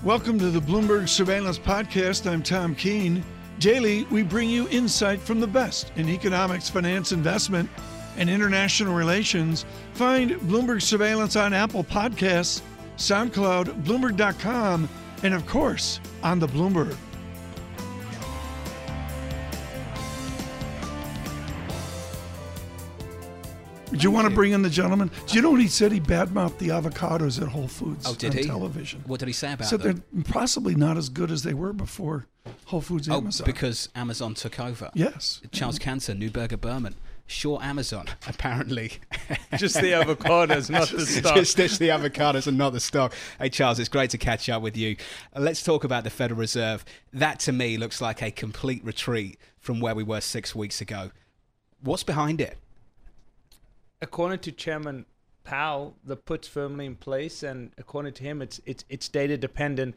Welcome to the Bloomberg Surveillance Podcast. I'm Tom Keene. Daily, we bring you insight from the best in economics, finance, investment, and international relations. Find Bloomberg Surveillance on Apple Podcasts, SoundCloud, Bloomberg.com, and of course, on the Bloomberg. Do you want to bring in the gentleman? Do you know what he said? He badmouthed the avocados at Whole Foods on television. What did he say about them? them? They're possibly not as good as they were before Whole Foods Amazon. Because Amazon took over. Yes. Charles Cantor, Neuberger Berman. Sure, Amazon, apparently. Just the avocados, not the stock. Just the avocados and not the stock. Hey, Charles, it's great to catch up with you. Let's talk about the Federal Reserve. That, to me, looks like a complete retreat from where we were 6 weeks ago. What's behind it? According to Chairman Powell, the put's firmly in place, and according to him, it's data dependent,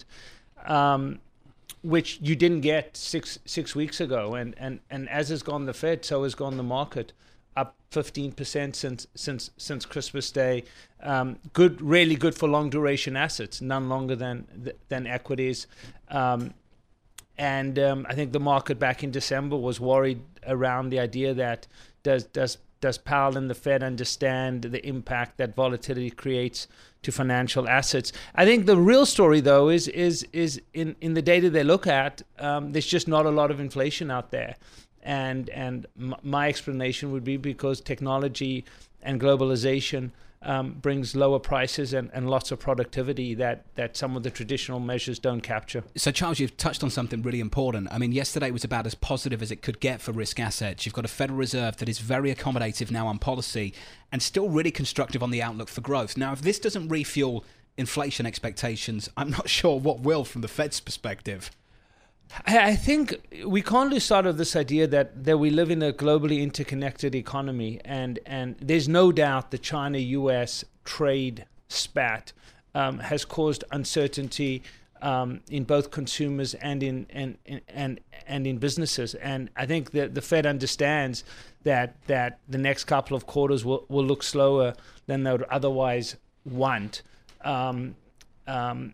which you didn't get six weeks ago. And as has gone the Fed, so has gone the market, up 15% since Christmas Day. Good, really good for long duration assets, none longer than equities. And I think the market back in December was worried around the idea that does Powell and the Fed understand the impact that volatility creates to financial assets? I think the real story, though, is in the data they look at, there's just not a lot of inflation out there. And my explanation would be because technology and globalization brings lower prices and lots of productivity that some of the traditional measures don't capture. So, Charles, you've touched on something really important. I mean, yesterday was about as positive as it could get for risk assets. You've got a Federal Reserve that is very accommodative now on policy and still really constructive on the outlook for growth. Now, if this doesn't refuel inflation expectations, I'm not sure what will from the Fed's perspective. I think we can't lose sight of this idea that we live in a globally interconnected economy, and there's no doubt the China-US trade spat has caused uncertainty in both consumers and in businesses. And I think that the Fed understands that the next couple of quarters will look slower than they would otherwise want. And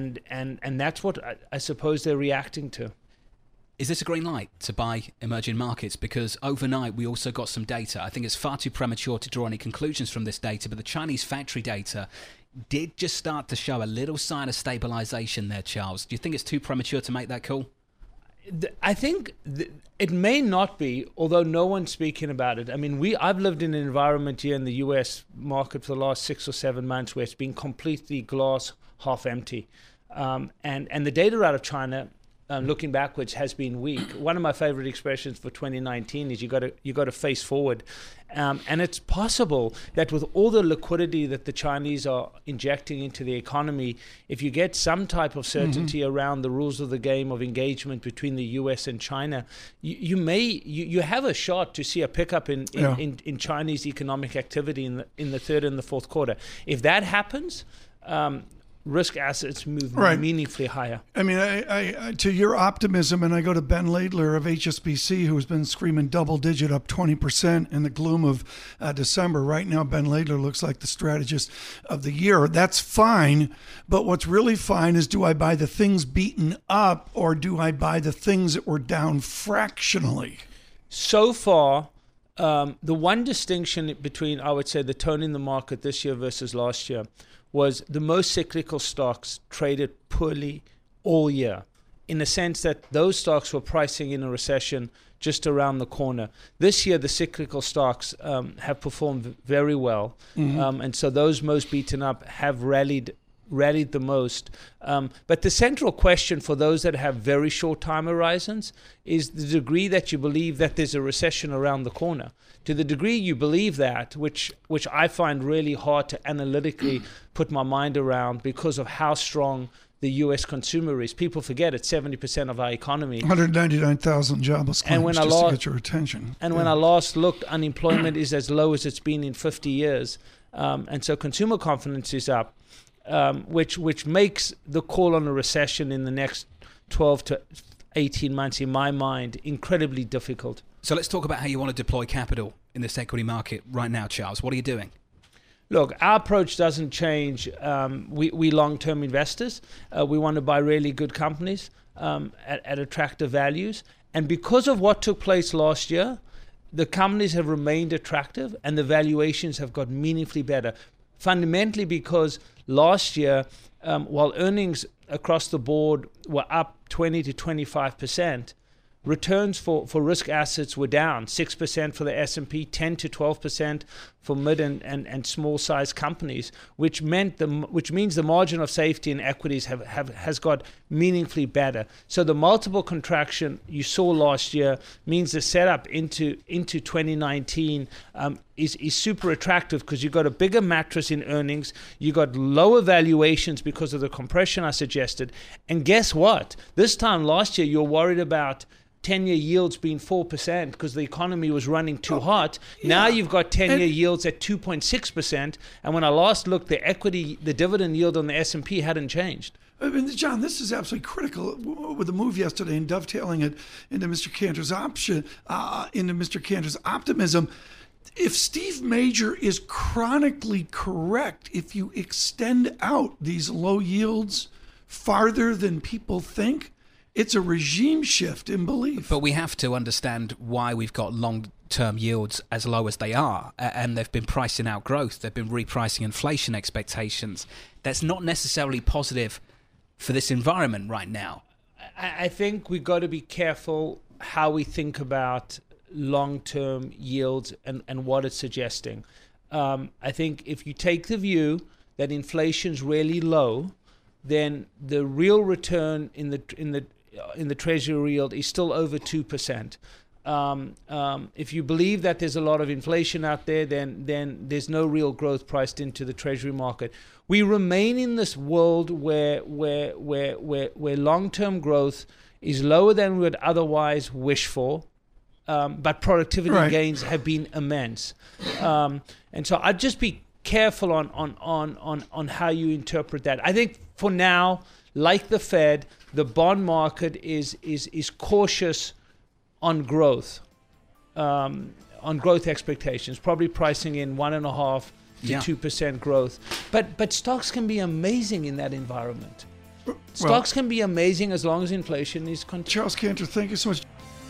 that's what I suppose they're reacting to. Is this a green light to buy emerging markets? Because overnight we also got some data. I think it's far too premature to draw any conclusions from this data, but the Chinese factory data did just start to show a little sign of stabilization there, Charles. Do you think it's too premature to make that call? I think it may not be, although no one's speaking about it. I mean, I've lived in an environment here in the U.S. market for the last 6 or 7 months where it's been completely glass half empty. And the data out of China, looking backwards, has been weak. One of my favorite expressions for 2019 is you got to face forward. And it's possible that with all the liquidity that the Chinese are injecting into the economy, if you get some type of certainty around the rules of the game of engagement between the U.S. and China, you have a shot to see a pickup in Chinese economic activity in the third and the fourth quarter. If that happens, risk assets move meaningfully higher. I mean, I to your optimism, and I go to Ben Laidler of HSBC, who's been screaming double-digit up 20% in the gloom of December. Right now, Ben Laidler looks like the strategist of the year. That's fine, but what's really fine is, do I buy the things beaten up, or do I buy the things that were down fractionally? So far, the one distinction between, I would say, the tone in the market this year versus last year was the most cyclical stocks traded poorly all year, in the sense that those stocks were pricing in a recession just around the corner. This year, the cyclical stocks have performed very well, and so those most beaten up have rallied the most. But the central question for those that have very short time horizons is the degree that you believe that there's a recession around the corner. To the degree you believe that, which I find really hard to analytically put my mind around because of how strong the U.S. consumer is. People forget it's 70% of our economy. 199,000 jobless claims to get your attention. And when I last looked, unemployment is as low as it's been in 50 years. And so consumer confidence is up. Which makes the call on a recession in the next 12 to 18 months, in my mind, incredibly difficult. So let's talk about how you want to deploy capital in this equity market right now, Charles. What are you doing? Look, our approach doesn't change. We long-term investors. We want to buy really good companies at attractive values. And because of what took place last year, the companies have remained attractive and the valuations have got meaningfully better. Fundamentally because last year, while earnings across the board were up 20 to 25%, returns for risk assets were down 6% for the S&P, 10 to 12% for mid and small size companies, which means the margin of safety in equities has got meaningfully better. So the multiple contraction you saw last year means the setup into 2019 is super attractive because you've got a bigger mattress in earnings, you got lower valuations because of the compression I suggested, and guess what? This time last year you're worried about 10-year yields being 4% because the economy was running too hot. Yeah. Now you've got 10-year yields at 2.6%, and when I last looked, the dividend yield on the S&P hadn't changed. I mean, John, this is absolutely critical with the move yesterday and dovetailing it into Mr. Cantor's optimism. If Steve Major is chronically correct, if you extend out these low yields farther than people think, it's a regime shift in belief. But we have to understand why we've got long-term yields as low as they are, and they've been pricing out growth. They've been repricing inflation expectations. That's not necessarily positive for this environment right now. I think we've got to be careful how we think about long-term yields and what it's suggesting. I think if you take the view that inflation's really low, then the real return in the Treasury yield is still over 2%. If you believe that there's a lot of inflation out there, then there's no real growth priced into the Treasury market. We remain in this world where long-term growth is lower than we would otherwise wish for, but productivity gains have been immense. And so I'd just be careful on how you interpret that. I think for now, like the Fed, the bond market is cautious on growth expectations, probably pricing in 1.5 to 2% growth. But stocks can be amazing in that environment. Stocks can be amazing as long as inflation is contained. Charles Cantor, thank you so much.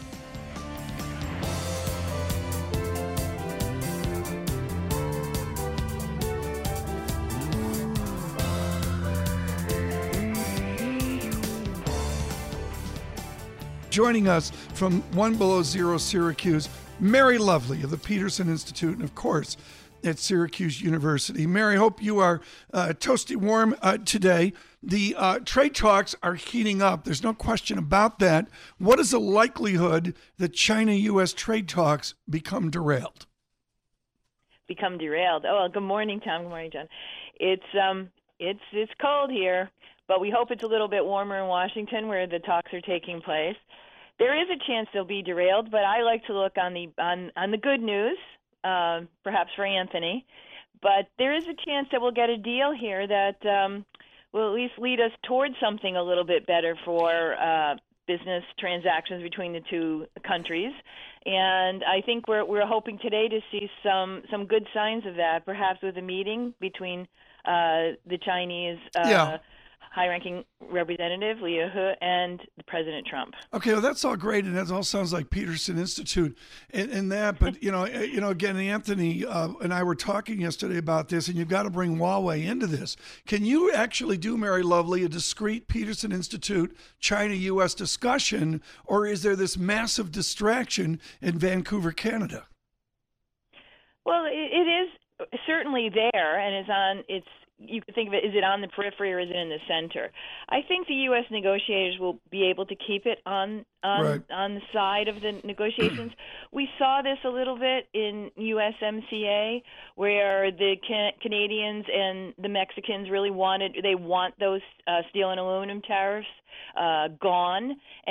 Joining us from One Below Zero Syracuse, Mary Lovely of the Peterson Institute, and of course at Syracuse University. Mary, hope you are toasty warm today. The trade talks are heating up. There's no question about that. What is the likelihood that China-U.S. trade talks become derailed? Become derailed? Oh, well, good morning, Tom. Good morning, John. It's cold here, but we hope it's a little bit warmer in Washington where the talks are taking place. There is a chance they'll be derailed, but I like to look on the good news, perhaps for Anthony. But there is a chance that we'll get a deal here that will at least lead us towards something a little bit better for business transactions between the two countries. And I think we're hoping today to see some good signs of that, perhaps with a meeting between the Chinese high-ranking representative, Liu He, and President Trump. Okay, well, that's all great, and that all sounds like Peterson Institute and that. But again, Anthony and I were talking yesterday about this, and you've got to bring Huawei into this. Can you actually do, Mary Lovely, a discrete Peterson Institute China-U.S. discussion, or is there this massive distraction in Vancouver, Canada? Well, it is certainly there, and it's. You could think of it, is it on the periphery or is it in the center? I think the U.S. negotiators will be able to keep it on the side of the negotiations. We saw this a little bit in USMCA, where the Canadians and the Mexicans really want those steel and aluminum tariffs gone, and yet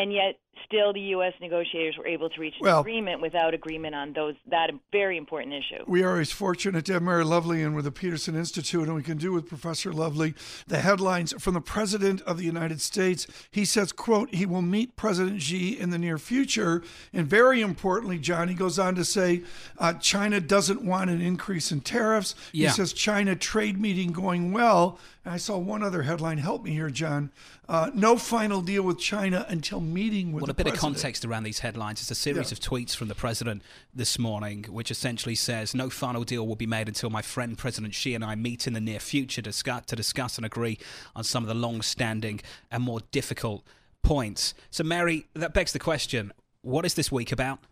still the U.S. negotiators were able to reach an agreement without agreement on that very important issue. We are always fortunate to have Mary Lovely in with the Peterson Institute, and we can do with Professor Lovely the headlines from the President of the United States. He says, quote, he will meet President Xi in the near future. And very importantly, John, he goes on to say China doesn't want an increase in tariffs. Yeah. He says China trade meeting going well. And I saw one other headline. Help me here, John. No final deal with China until meeting with the Well, a bit president. of context around these headlines. It's a series of tweets from the president this morning, which essentially says, no final deal will be made until my friend President Xi and I meet in the near future to discuss and agree on some of the long-standing and more difficult points. So, Mary, that begs the question, what is this week about?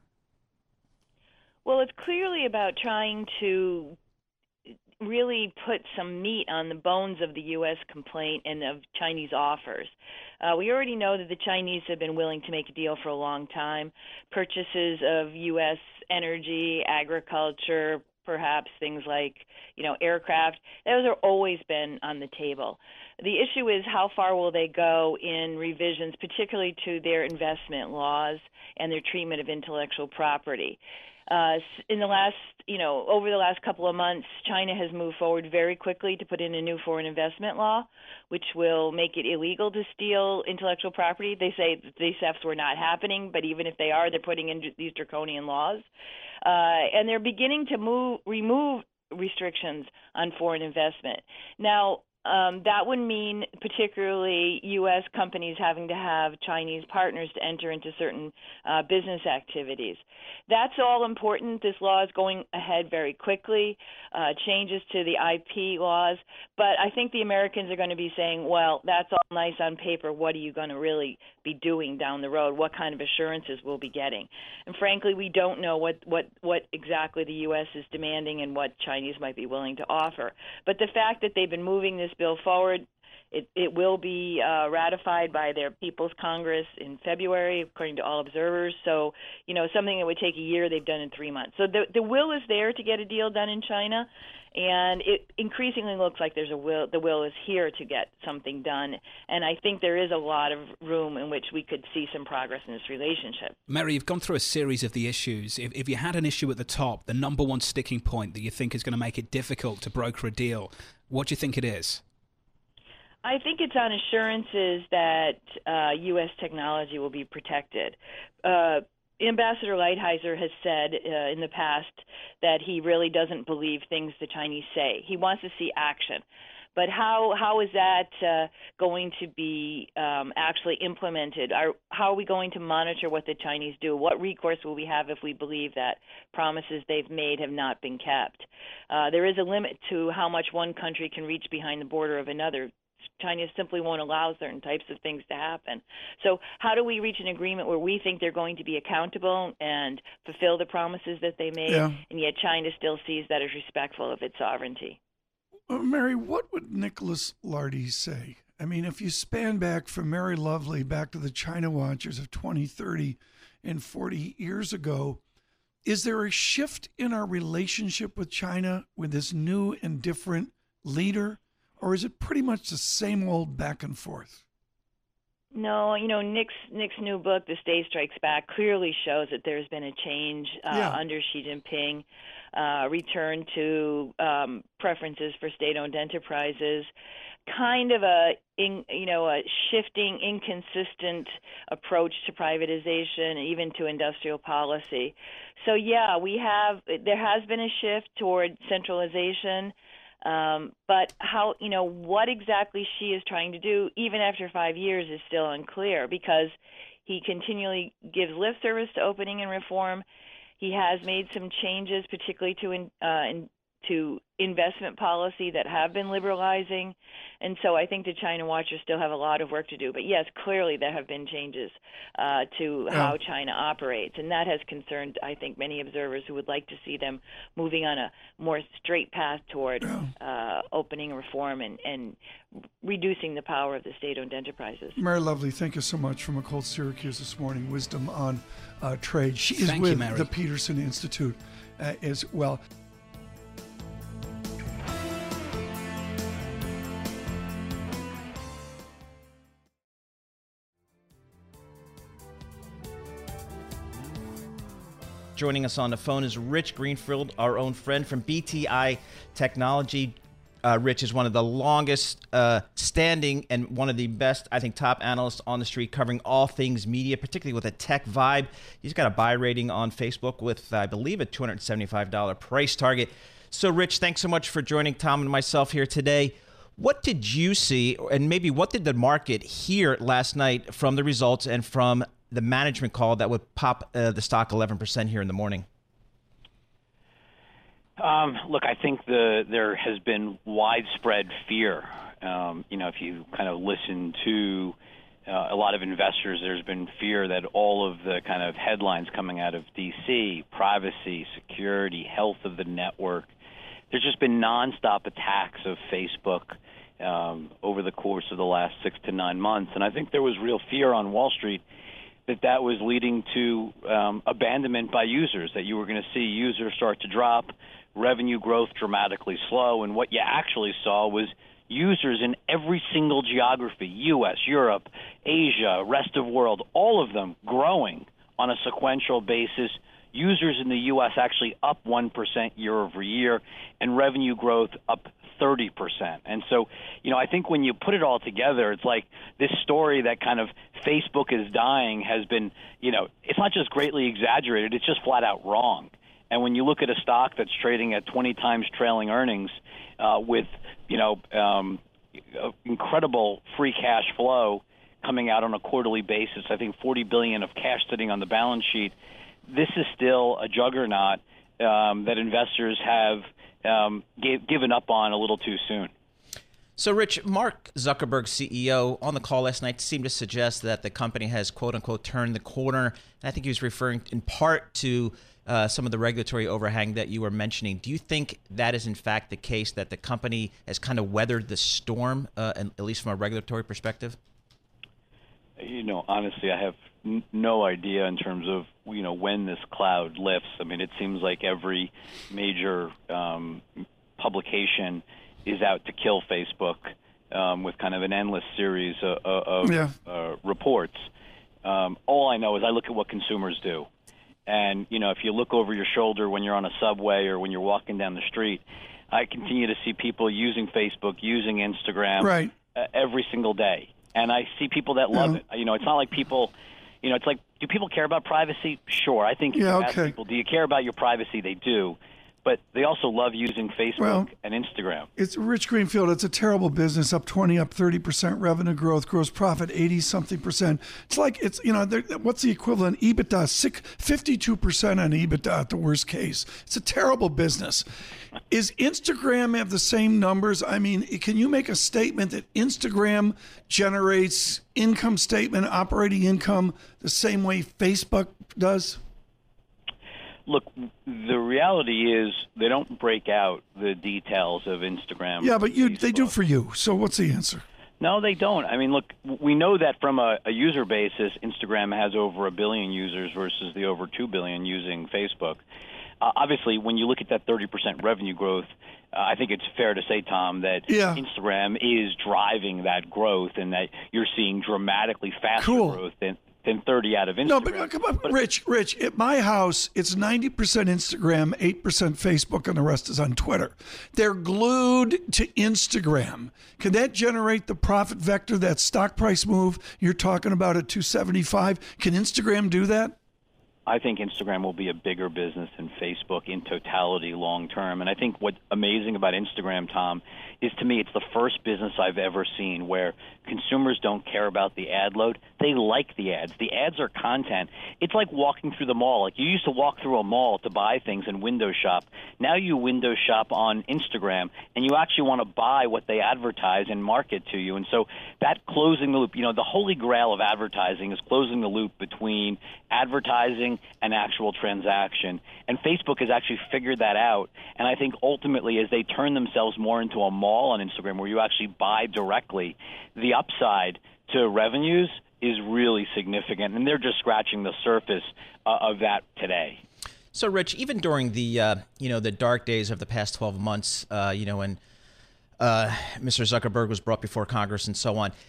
Well, it's clearly about trying to really put some meat on the bones of the U.S. complaint and of Chinese offers. We already know that the Chinese have been willing to make a deal for a long time. Purchases of U.S. energy, agriculture, perhaps things like, aircraft, those have always been on the table. The issue is how far will they go in revisions, particularly to their investment laws and their treatment of intellectual property. In the last, over the last couple of months, China has moved forward very quickly to put in a new foreign investment law, which will make it illegal to steal intellectual property. They say that these thefts were not happening, but even if they are, they're putting in these draconian laws. And they're beginning to remove restrictions on foreign investment. Now, that would mean particularly U.S. companies having to have Chinese partners to enter into certain business activities. That's all important. This law is going ahead very quickly, changes to the IP laws. But I think the Americans are going to be saying, well, that's all nice on paper. What are you going to really be doing down the road? What kind of assurances we'll be getting? And frankly, we don't know what exactly the U.S. is demanding and what Chinese might be willing to offer. But the fact that they've been moving this bill forward, it will be ratified by their People's Congress in February, according to all observers. So, something that would take a year, they've done in 3 months. So the will is there to get a deal done in China, and it increasingly looks like there's a will. The will is here to get something done, and I think there is a lot of room in which we could see some progress in this relationship. Mary, you've gone through a series of the issues. If you had an issue at the top, the number one sticking point that you think is going to make it difficult to broker a deal, what do you think it is? I think it's on assurances that U.S. technology will be protected. Ambassador Lighthizer has said in the past that he really doesn't believe things the Chinese say. He wants to see action. But how is that going to be actually implemented? How are we going to monitor what the Chinese do? What recourse will we have if we believe that promises they've made have not been kept? There is a limit to how much one country can reach behind the border of another. China simply won't allow certain types of things to happen. So how do we reach an agreement where we think they're going to be accountable and fulfill the promises that they made, and yet China still sees that as respectful of its sovereignty? Mary, what would Nicholas Lardy say? I mean, if you span back from Mary Lovely back to the China Watchers of 20, 30, and 40 years ago, is there a shift in our relationship with China with this new and different leader? Or is it pretty much the same old back and forth? No, Nick's new book, The State Strikes Back, clearly shows that there's been a change under Xi Jinping, return to preferences for state-owned enterprises, kind of a shifting, inconsistent approach to privatization, and even to industrial policy. So there has been a shift toward centralization. But what exactly Xi is trying to do, even after 5 years, is still unclear, because he continually gives lip service to opening and reform. He has made some changes, particularly to investment policy that have been liberalizing. And so I think the China Watchers still have a lot of work to do. But yes, clearly there have been changes to how China operates. And that has concerned, I think, many observers who would like to see them moving on a more straight path toward opening reform and reducing the power of the state-owned enterprises. Mary Lovely, thank you so much from Cold Syracuse this morning. Wisdom on trade. She is with the Peterson Institute as well. Joining us on the phone is Rich Greenfield, our own friend from BTI Technology. Rich is one of the longest standing and one of the best, I think, top analysts on the street covering all things media, particularly with a tech vibe. He's got a buy rating on Facebook with, I believe, a $275 price target. So, Rich, thanks so much for joining Tom and myself here today. What did you see, and maybe what did the market hear last night from the results and from the management call that would pop the stock 11% here in the morning? Look, I think there has been widespread fear. If you kind of listen to a lot of investors, there's been fear that all of the kind of headlines coming out of D.C., privacy, security, health of the network, there's just been nonstop attacks of Facebook over the course of the last 6 to 9 months. And I think there was real fear on Wall Street that was leading to abandonment by users, that you were going to see users start to drop, revenue growth dramatically slow. And what you actually saw was users in every single geography, U.S., Europe, Asia, rest of world, all of them growing on a sequential basis. Users in the U.S. actually up 1% year over year, and revenue growth up 30%. And so, I think when you put it all together, it's like this story that kind of Facebook is dying has been, it's not just greatly exaggerated, it's just flat out wrong. And when you look at a stock that's trading at 20 times trailing earnings with, incredible free cash flow coming out on a quarterly basis, I think $40 billion of cash sitting on the balance sheet, this is still a juggernaut that investors have given up on a little too soon. So, Rich, Mark Zuckerberg, CEO, on the call last night seemed to suggest that the company has, quote unquote, turned the corner. And I think he was referring in part to some of the regulatory overhang that you were mentioning. Do you think that is, in fact, the case, that the company has kind of weathered the storm, at least from a regulatory perspective? Honestly, I have no idea in terms of, when this cloud lifts. I mean, it seems like every major publication is out to kill Facebook with kind of an endless series of reports. All I know is I look at what consumers do. And, if you look over your shoulder when you're on a subway or when you're walking down the street, I continue to see people using Facebook, using Instagram every single day. And I see people that love it. It's not like people, it's like, do people care about privacy? Sure. I think if you ask people, do you care about your privacy? They do. But they also love using Facebook and Instagram. It's Rich Greenfield. It's a terrible business. Up 30% revenue growth, gross profit 80-something%. It's like what's the equivalent? EBITDA 52% on EBITDA at the worst case. It's a terrible business. Is Instagram have the same numbers? I mean, can you make a statement that Instagram generates income statement, operating income, the same way Facebook does? Look, the reality is they don't break out the details of Instagram. Yeah, but they do for you. So what's the answer? No, they don't. I mean, look, we know that from a user basis, Instagram has over 1 billion users versus the over 2 billion using Facebook. Obviously, when you look at that 30% revenue growth, I think it's fair to say, Tom, that Instagram is driving that growth and that you're seeing dramatically faster growth than 30 out of Instagram. No, but come on, Rich, at my house, it's 90% Instagram, 8% Facebook, and the rest is on Twitter. They're glued to Instagram. Can that generate the profit vector, that stock price move you're talking about at 275? Can Instagram do that? I think Instagram will be a bigger business than Facebook in totality long term. And I think what's amazing about Instagram, Tom, is to me it's the first business I've ever seen where consumers don't care about the ad load. They like the ads. The ads are content. It's like walking through the mall. Like you used to walk through a mall to buy things and window shop. Now you window shop on Instagram, and you actually want to buy what they advertise and market to you. And so that closing the loop, the holy grail of advertising is closing the loop between advertising and actual transaction. And Facebook has actually figured that out. And I think ultimately as they turn themselves more into a mall on Instagram where you actually buy directly, the upside to revenues is really significant. And they're just scratching the surface of that today. So, Rich, even during the the dark days of the past 12 months, when Mr. Zuckerberg was brought before Congress and so on,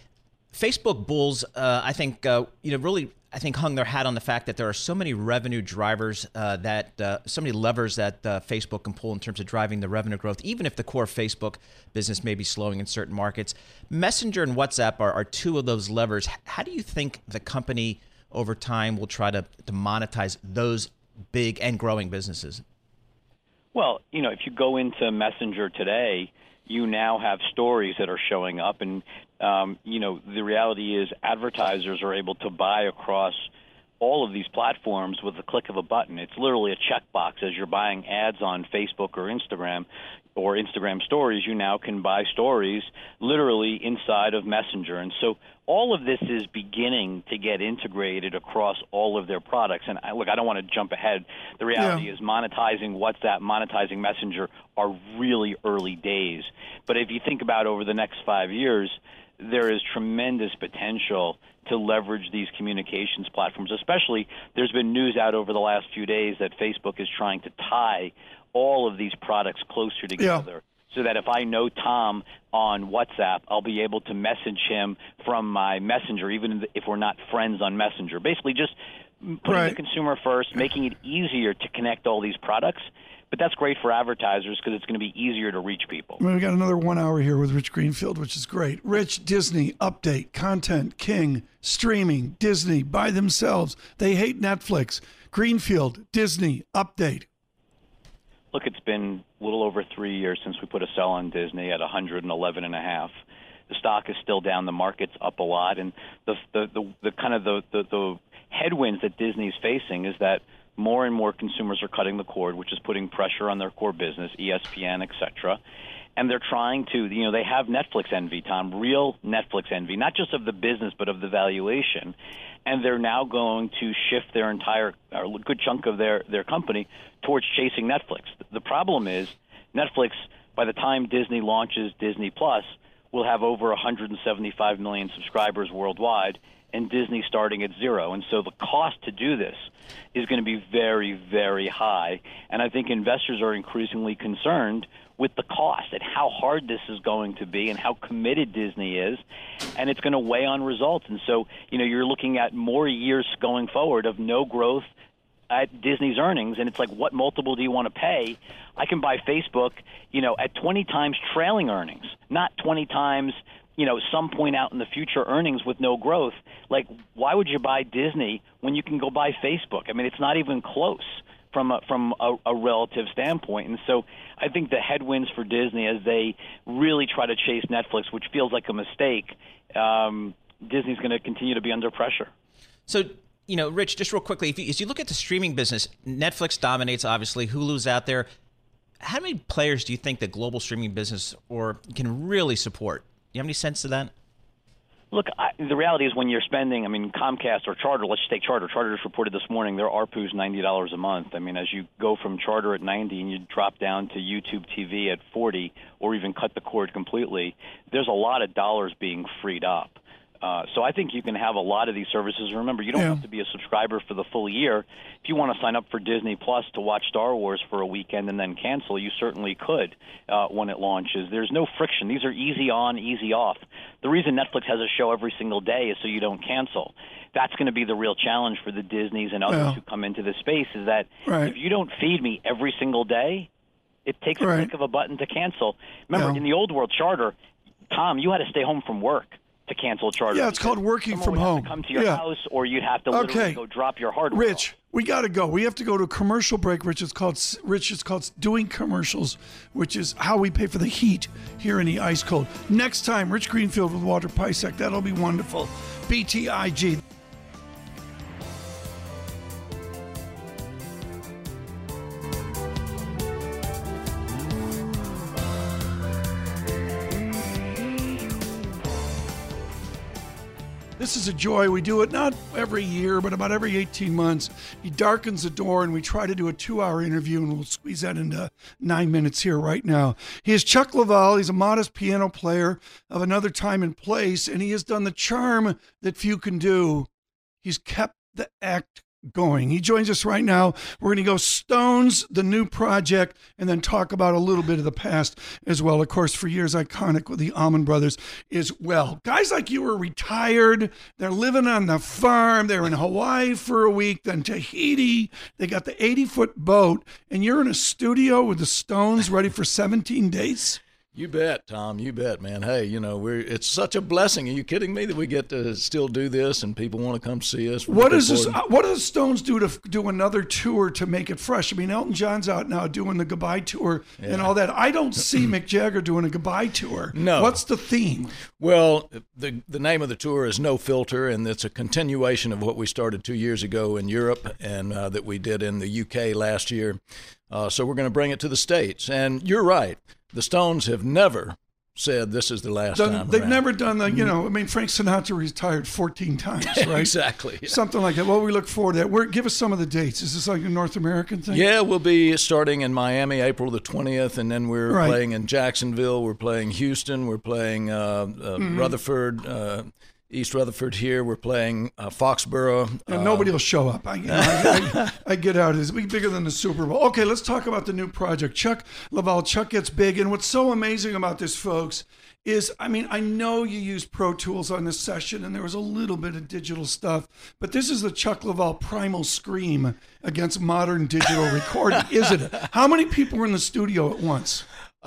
Facebook bulls, I think, really, I think hung their hat on the fact that there are so many revenue drivers so many levers that Facebook can pull in terms of driving the revenue growth, even if the core Facebook business may be slowing in certain markets. Messenger and WhatsApp are two of those levers. How do you think the company over time will try to monetize those big and growing businesses? Well, if you go into Messenger today, you now have stories that are showing up. And, the reality is advertisers are able to buy across all of these platforms with the click of a button. It's literally a checkbox. As you're buying ads on Facebook or Instagram stories, you now can buy stories literally inside of Messenger. And so all of this is beginning to get integrated across all of their products. And I don't want to jump ahead. The reality is monetizing WhatsApp, monetizing Messenger are really early days. But if you think about over the next 5 years, there is tremendous potential to leverage these communications platforms. Especially, there's been news out over the last few days that Facebook is trying to tie all of these products closer together. So that if I know Tom on WhatsApp, I'll be able to message him from my Messenger, even if we're not friends on Messenger. Basically, just putting the consumer first, making it easier to connect all these products. But that's great for advertisers because it's going to be easier to reach people. Well, we got another 1 hour here with Rich Greenfield, which is great. Rich, Disney, update, content, king, streaming, Disney, by themselves. They hate Netflix. Greenfield, Disney, update. Look, it's been a little over 3 years since we put a sell on Disney at 111.5. The stock is still down. The market's up a lot, and the headwinds that Disney's facing is that more and more consumers are cutting the cord, which is putting pressure on their core business, ESPN, et cetera. And they're trying to, they have Netflix envy, Tom, real Netflix envy, not just of the business, but of the valuation. And they're now going to shift their entire, or a good chunk of their company towards chasing Netflix. The problem is Netflix, by the time Disney launches Disney Plus, will have over 175 million subscribers worldwide, and Disney starting at zero. And so the cost to do this is going to be very, very high. And I think investors are increasingly concerned with the cost and how hard this is going to be and how committed Disney is. And it's going to weigh on results. And so, you're looking at more years going forward of no growth at Disney's earnings. And it's like, what multiple do you want to pay? I can buy Facebook, at 20 times trailing earnings, not 20 times some point out in the future earnings with no growth. Like, why would you buy Disney when you can go buy Facebook? I mean, it's not even close from a relative standpoint. And so I think the headwinds for Disney as they really try to chase Netflix, which feels like a mistake, Disney's going to continue to be under pressure. So, Rich, just real quickly, as you look at the streaming business, Netflix dominates, obviously. Hulu's out there. How many players do you think the global streaming business can really support? Do you have any sense of that? Look, the reality is when you're spending, Comcast or Charter, let's just take Charter. Charter just reported this morning their ARPU is $90 a month. As you go from Charter at 90 and you drop down to YouTube TV at 40 or even cut the cord completely, there's a lot of dollars being freed up. So I think you can have a lot of these services. Remember, you don't have to be a subscriber for the full year. If you want to sign up for Disney Plus to watch Star Wars for a weekend and then cancel, you certainly could when it launches. There's no friction. These are easy on, easy off. The reason Netflix has a show every single day is so you don't cancel. That's going to be the real challenge for the Disneys and others who come into this space is that if you don't feed me every single day, it takes a click of a button to cancel. Remember, in the old world, Charter, Tom, you had to stay home from work to cancel Charter. Yeah, it's called working from home. Have to come to your house, or you'd have to literally go drop your hardware. Rich, we got to go. We have to go to a commercial break. Rich, it's called Doing Commercials, which is how we pay for the heat here in the ice cold. Next time, Rich Greenfield with Walter Piecyk. That'll be wonderful. BTIG. This is a joy. We do it not every year, but about every 18 months. He darkens the door, and we try to do a 2-hour interview, and we'll squeeze that into 9 minutes here right now. He is Chuck Leavell. He's a modest piano player of another time and place, and he has done the charm that few can do. He's kept the act going. He joins us right now. We're going to go Stones, the new project, and then talk about a little bit of the past as well. Of course, for years, iconic with the Allman Brothers as well. Guys like you are retired. They're living on the farm. They're in Hawaii for a week, then Tahiti. They got the 80-foot boat, and you're in a studio with the Stones ready for 17 days? You bet, Tom. You bet, man. Hey, it's such a blessing. Are you kidding me that we get to still do this and people want to come see us? What do the Stones do to do another tour to make it fresh? I mean, Elton John's out now doing the goodbye tour and all that. I don't see Mick Jagger doing a goodbye tour. No. What's the theme? Well, the name of the tour is No Filter, and it's a continuation of what we started 2 years ago in Europe and that we did in the UK last year. So we're going to bring it to the States. And you're right. The Stones have never said this is the last time. They've around. never done the, Frank Sinatra retired 14 times, right? Exactly. Yeah. Something like that. Well, we look forward to that. Give us some of the dates. Is this like a North American thing? Yeah, we'll be starting in Miami April the 20th, and then we're playing in Jacksonville. We're playing Houston. We're playing Rutherford, East Rutherford here. We're playing Foxborough. And nobody will show up. I get out. It's bigger than the Super Bowl. Okay, let's talk about the new project. Chuck Leavell. Chuck gets big. And what's so amazing about this, folks, is, I know you use Pro Tools on this session, and there was a little bit of digital stuff, but this is the Chuck Leavell primal scream against modern digital recording, isn't it? How many people were in the studio at once?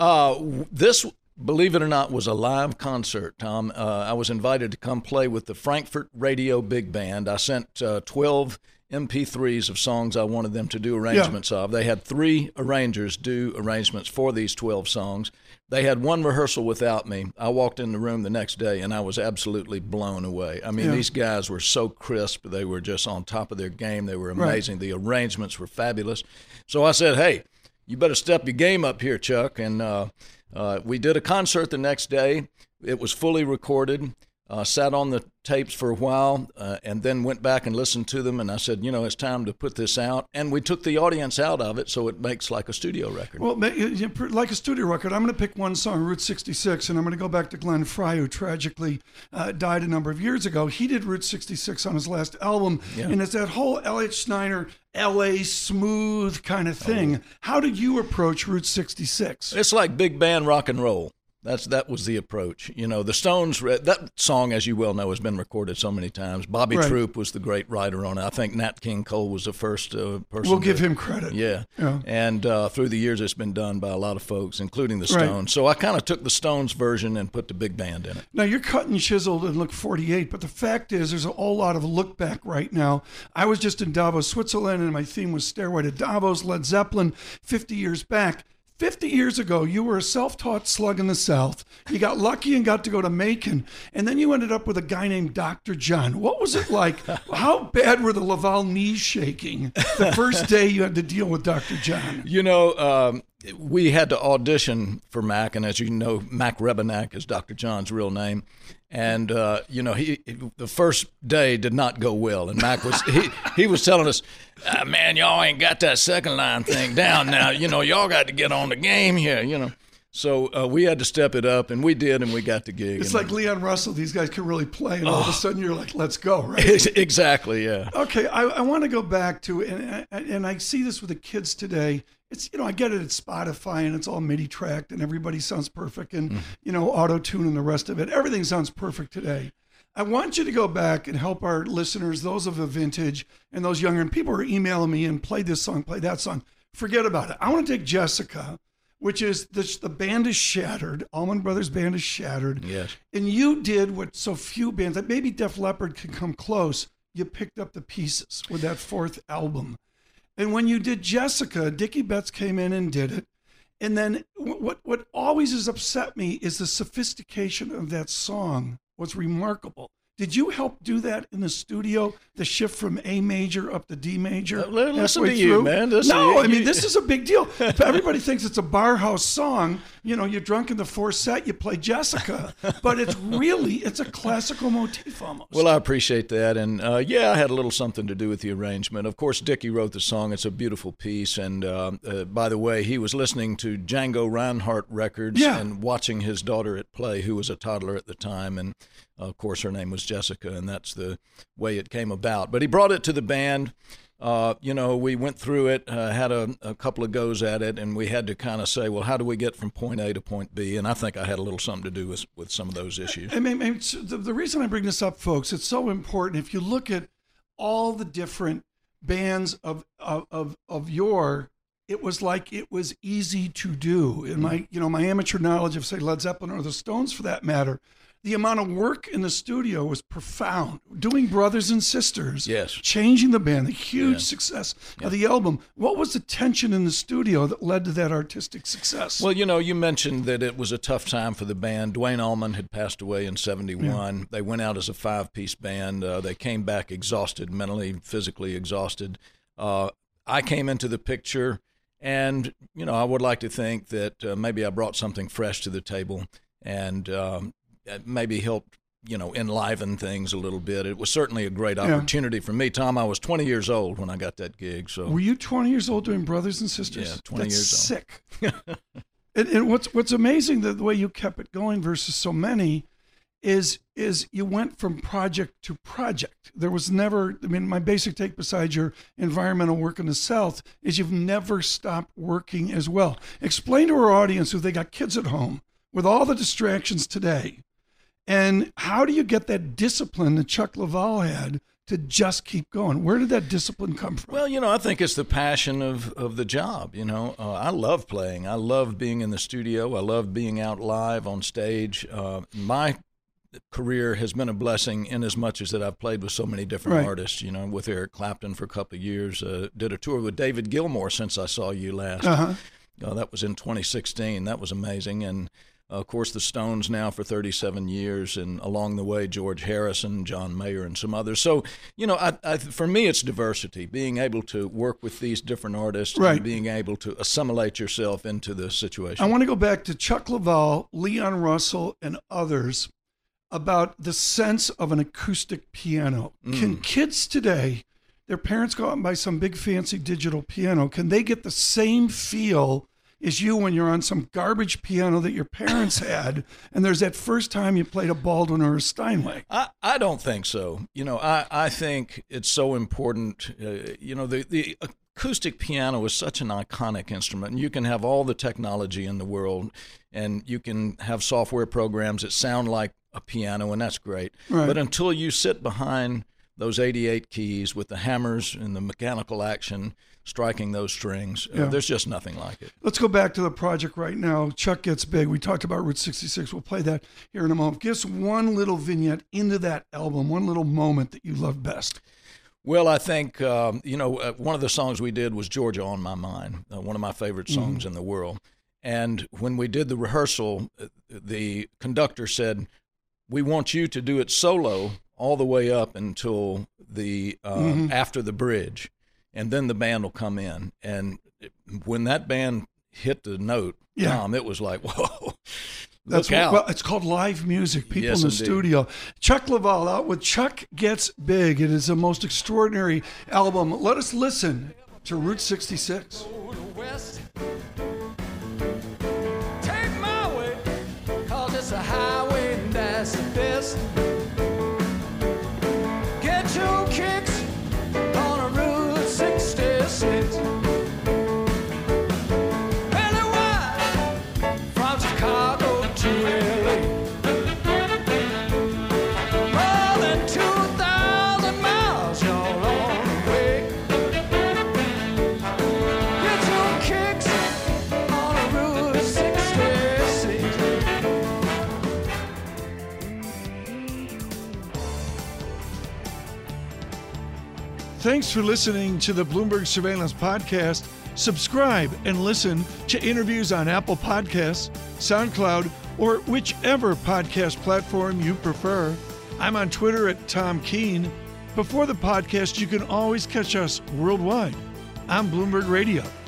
This, believe it or not, was a live concert, Tom. I was invited to come play with the Frankfurt Radio Big Band. I sent 12 MP3s of songs I wanted them to do arrangements of. They had 3 arrangers do arrangements for these 12 songs. They had one rehearsal without me. I walked in the room the next day, and I was absolutely blown away. These guys were so crisp. They were just on top of their game. They were amazing. Right. The arrangements were fabulous. So I said, hey, you better step your game up here, Chuck. And we did a concert the next day. It was fully recorded, sat on the tapes for a while, and then went back and listened to them. And I said, it's time to put this out. And we took the audience out of it, so it makes like a studio record. Well, like a studio record, I'm going to pick one song, Route 66, and I'm going to go back to Glenn Frey, who tragically died a number of years ago. He did Route 66 on his last album, and it's that whole Elliott Schneider, L.A. smooth kind of thing. How did you approach Route 66? It's like big band rock and roll. That was the approach. The Stones, that song, as you well know, has been recorded so many times. Bobby Troup was the great writer on it. I think Nat King Cole was the first person. We'll give him credit. Yeah. And through the years, it's been done by a lot of folks, including the Stones. Right. So I kind of took the Stones version and put the big band in it. Now, you're cut and chiseled and look 48, but the fact is there's a whole lot of look back right now. I was just in Davos, Switzerland, and my theme was Stairway to Davos, Led Zeppelin, 50 years back. 50 years ago, you were a self-taught slug in the South. You got lucky and got to go to Macon, and then you ended up with a guy named Dr. John. What was it like? How bad were the Leavell knees shaking the first day you had to deal with Dr. John? We had to audition for Mac, and as you know, Mac Rebennack is Dr. John's real name. And he the first day did not go well, and Mac was he was telling us, man, y'all ain't got that second line thing down now. Y'all got to get on the game here. So we had to step it up, and we did, and we got the gig. It's like Leon Russell; these guys can really play, and all of a sudden you're like, "Let's go!" Right? Exactly, yeah. Okay, I want to go back to, and I see this with the kids today. It's I get it. It's Spotify and it's all MIDI tracked and everybody sounds perfect and auto tune and the rest of it. Everything sounds perfect today. I want you to go back and help our listeners, those of a vintage and those younger. And people are emailing me and play this song, play that song. Forget about it. I want to take Jessica, which is the band is shattered. Allman Brothers Band is shattered. Yes. And you did what so few bands, like maybe Def Leppard can come close. You picked up the pieces with that 4th album. And when you did Jessica, Dickie Betts came in and did it. And then what always has upset me is the sophistication of that song was remarkable. Did you help do that in the studio? The shift from A major up to D major? Listen to you, man. This is a big deal. Everybody thinks it's a bar house song. You're drunk in the 4th set, you play Jessica. But it's a classical motif almost. Well, I appreciate that. And I had a little something to do with the arrangement. Of course, Dickie wrote the song. It's a beautiful piece. And by the way, he was listening to Django Reinhardt records and watching his daughter at play, who was a toddler at the time. And of course, her name was Jessica, and that's the way it came about. But he brought it to the band. We went through it, had a couple of goes at it, and we had to kind of say, well, how do we get from point A to point B? And I think I had a little something to do with some of those issues. I mean, the reason I bring this up, folks, it's so important. If you look at all the different bands of yore, it was like it was easy to do. In my amateur knowledge of, say, Led Zeppelin or the Stones, for that matter, the amount of work in the studio was profound. Doing Brothers and Sisters, yes, changing the band, the huge success of the album. What was the tension in the studio that led to that artistic success? Well, you mentioned that it was a tough time for the band. Duane Allman had passed away in '71. Yeah. They went out as a 5-piece band. They came back exhausted, mentally, physically exhausted. I came into the picture, and I would like to think that maybe I brought something fresh to the table, and maybe helped, enliven things a little bit. It was certainly a great opportunity for me. Tom, I was 20 years old when I got that gig. So were you 20 years old doing Brothers and Sisters? Yeah, 20 years old. Sick. and what's amazing, the way you kept it going versus so many, is you went from project to project. There was never, my basic take besides your environmental work in the South is you've never stopped working as well. Explain to our audience, if they got kids at home, with all the distractions today, and how do you get that discipline that Chuck Leavell had to just keep going? Where did that discipline come from? Well, I think it's the passion of the job. I love playing. I love being in the studio. I love being out live on stage. My career has been a blessing in as much as that I've played with so many different artists, with Eric Clapton for a couple of years, did a tour with David Gilmour since I saw you last. That was in 2016. That was amazing. And of course, the Stones now for 37 years, and along the way, George Harrison, John Mayer, and some others. So, for me, it's diversity, being able to work with these different artists and being able to assimilate yourself into the situation. I want to go back to Chuck Leavell, Leon Russell, and others about the sense of an acoustic piano. Can kids today, their parents go out and buy some big fancy digital piano, can they get the same feel as you when you're on some garbage piano that your parents had, and there's that first time you played a Baldwin or a Steinway? I don't think so. I think it's so important. The acoustic piano is such an iconic instrument, and you can have all the technology in the world, and you can have software programs that sound like a piano, and that's great. Right. But until you sit behind those 88 keys with the hammers and the mechanical action striking those strings, there's just nothing like it. Let's go back to the project right now. Chuck Gets Big. We talked about Route 66. We'll play that here in a moment. Give us one little vignette into that album, one little moment that you love best. Well, I think, one of the songs we did was Georgia on My Mind, one of my favorite songs in the world. And when we did the rehearsal, the conductor said, we want you to do it solo all the way up until the after the bridge, and then the band will come in. And when that band hit the note, Tom, it was like, whoa. Look out. Well, it's called live music. People in the studio. Chuck Leavell out with Chuck Gets Big. It is the most extraordinary album. Let us listen to Route 66. Take my way, 'cause it's a highway and that's the best. Get your kicks on a Route 66. Thanks for listening to the Bloomberg Surveillance Podcast. Subscribe and listen to interviews on Apple Podcasts, SoundCloud, or whichever podcast platform you prefer. I'm on Twitter at Tom Keene. Before the podcast, you can always catch us worldwide on Bloomberg Radio.